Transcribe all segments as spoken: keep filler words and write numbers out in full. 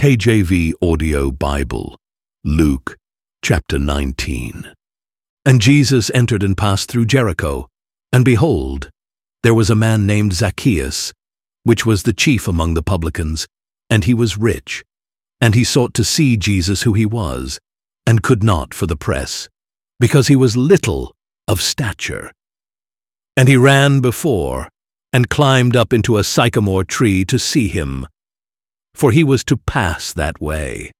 K J V Audio Bible, Luke chapter nineteen. And Jesus entered and passed through Jericho, and behold, there was a man named Zacchaeus, which was the chief among the publicans, and he was rich. And he sought to see Jesus who he was, and could not for the press, because he was little of stature. And he ran before, and climbed up into a sycamore tree to see him, for he was to pass that way.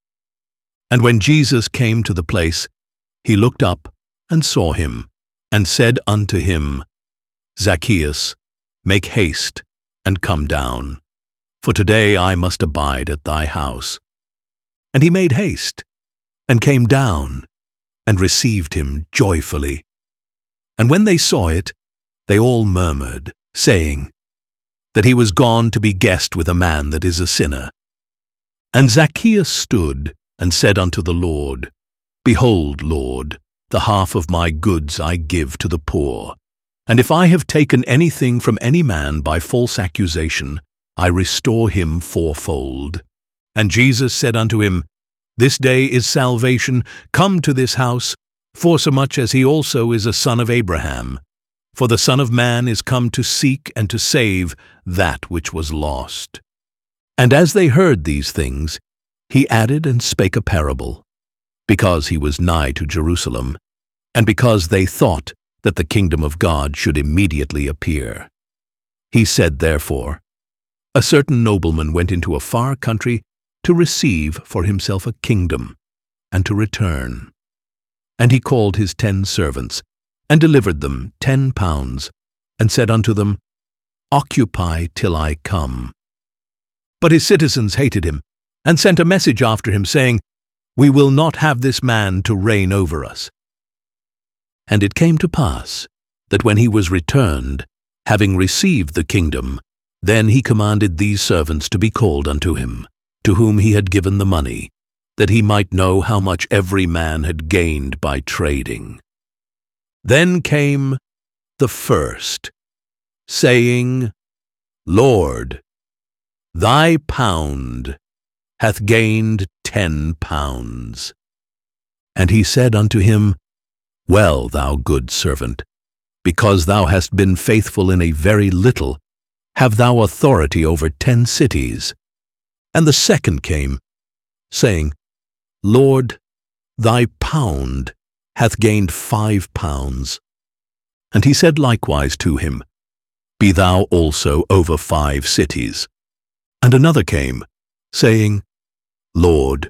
And when Jesus came to the place, he looked up and saw him, and said unto him, Zacchaeus, make haste, and come down, for today I must abide at thy house. And he made haste, and came down, and received him joyfully. And when they saw it, they all murmured, saying, that he was gone to be guest with a man that is a sinner. And Zacchaeus stood, and said unto the Lord, Behold, Lord, the half of my goods I give to the poor. And if I have taken anything from any man by false accusation, I restore him fourfold. And Jesus said unto him, This day is salvation come to this house, forsomuch as he also is a son of Abraham. For the Son of Man is come to seek and to save that which was lost. And as they heard these things, he added and spake a parable, because he was nigh to Jerusalem, and because they thought that the kingdom of God should immediately appear. He said therefore, A certain nobleman went into a far country to receive for himself a kingdom, and to return. And he called his ten servants, and delivered them ten pounds, and said unto them, Occupy till I come. But his citizens hated him, and sent a message after him, saying, We will not have this man to reign over us. And it came to pass, that when he was returned, having received the kingdom, then he commanded these servants to be called unto him, to whom he had given the money, that he might know how much every man had gained by trading. Then came the first, saying, Lord, thy pound hath gained ten pounds. And he said unto him, Well, thou good servant, because thou hast been faithful in a very little, have thou authority over ten cities. And the second came, saying, Lord, thy pound hath gained five pounds. And he said likewise to him, Be thou also over five cities. And another came, saying, Lord,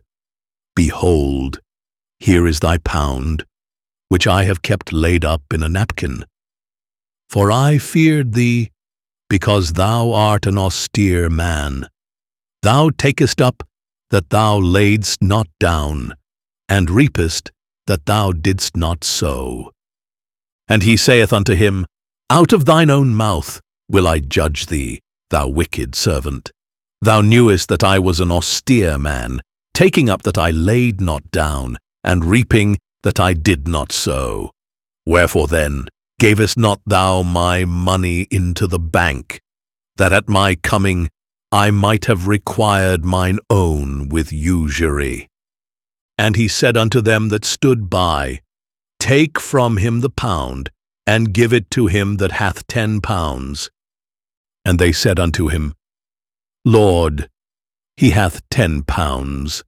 behold, here is thy pound, which I have kept laid up in a napkin. For I feared thee, because thou art an austere man. Thou takest up that thou laidst not down, and reapest that thou didst not sow. And he saith unto him, Out of thine own mouth will I judge thee, thou wicked servant. Thou knewest that I was an austere man, taking up that I laid not down, and reaping that I did not sow. Wherefore then gavest not thou my money into the bank, that at my coming I might have required mine own with usury? And he said unto them that stood by, Take from him the pound, and give it to him that hath ten pounds. And they said unto him, Lord, he hath ten pounds.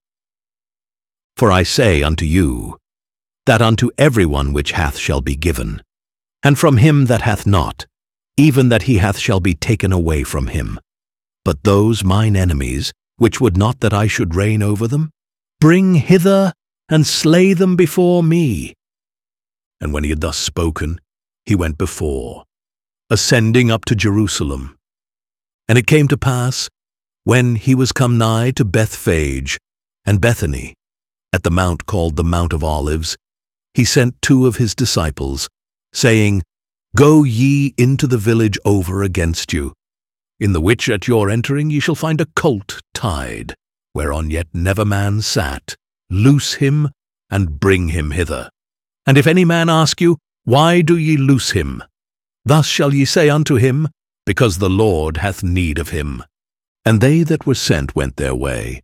For I say unto you, that unto every one which hath shall be given, and from him that hath not, even that he hath shall be taken away from him. But those mine enemies, which would not that I should reign over them, bring hither, and slay them before me. And when he had thus spoken, he went before, ascending up to Jerusalem. And it came to pass, when he was come nigh to Bethphage and Bethany, at the mount called the Mount of Olives, he sent two of his disciples, saying, Go ye into the village over against you, in the which at your entering ye shall find a colt tied, whereon yet never man sat. Loose him, and bring him hither. And if any man ask you, Why do ye loose him? Thus shall ye say unto him, Because the Lord hath need of him. And they that were sent went their way,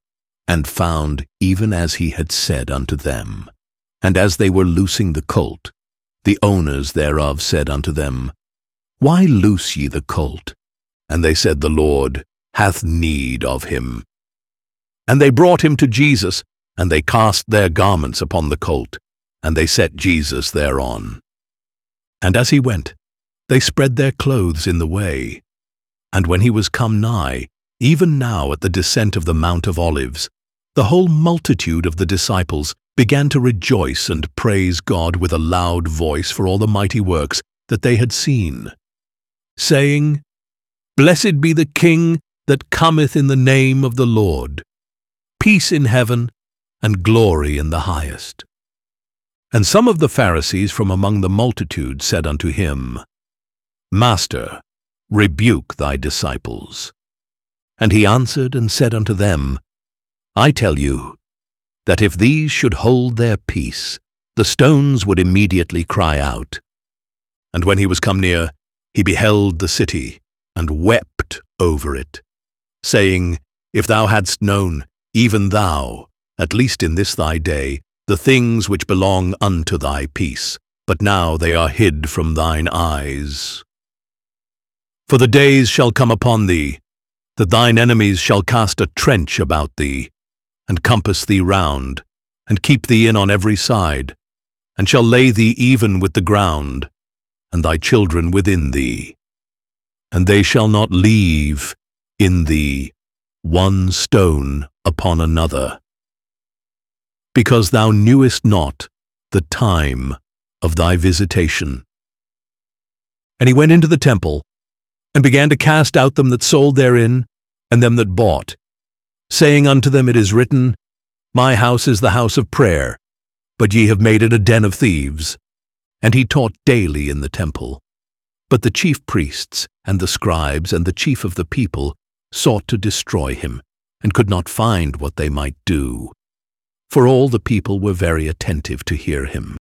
and found even as he had said unto them. And as they were loosing the colt, the owners thereof said unto them, Why loose ye the colt? And they said, The Lord hath need of him. And they brought him to Jesus, and they cast their garments upon the colt, and they set Jesus thereon. And as he went, they spread their clothes in the way. And when he was come nigh, even now at the descent of the Mount of Olives, the whole multitude of the disciples began to rejoice and praise God with a loud voice for all the mighty works that they had seen, saying, Blessed be the King that cometh in the name of the Lord, peace in heaven and glory in the highest. And some of the Pharisees from among the multitude said unto him, Master, rebuke thy disciples. And he answered and said unto them, I tell you, that if these should hold their peace, the stones would immediately cry out. And when he was come near, he beheld the city, and wept over it, saying, If thou hadst known, even thou, at least in this thy day, the things which belong unto thy peace, but now they are hid from thine eyes. For the days shall come upon thee, that thine enemies shall cast a trench about thee, and compass thee round, and keep thee in on every side, and shall lay thee even with the ground, and thy children within thee. And they shall not leave in thee one stone upon another, because thou knewest not the time of thy visitation. And he went into the temple, and began to cast out them that sold therein, and them that bought, saying unto them, It is written, My house is the house of prayer, but ye have made it a den of thieves. And he taught daily in the temple. But the chief priests, and the scribes, and the chief of the people sought to destroy him, and could not find what they might do. For all the people were very attentive to hear him.